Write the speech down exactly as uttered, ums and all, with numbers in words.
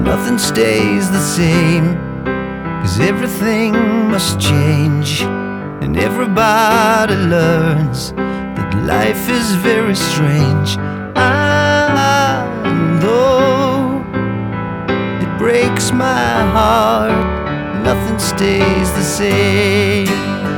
nothing stays the same, 'cause everything must change, and everybody learns that life is very strange. And though it breaks my heart, nothing stays the same.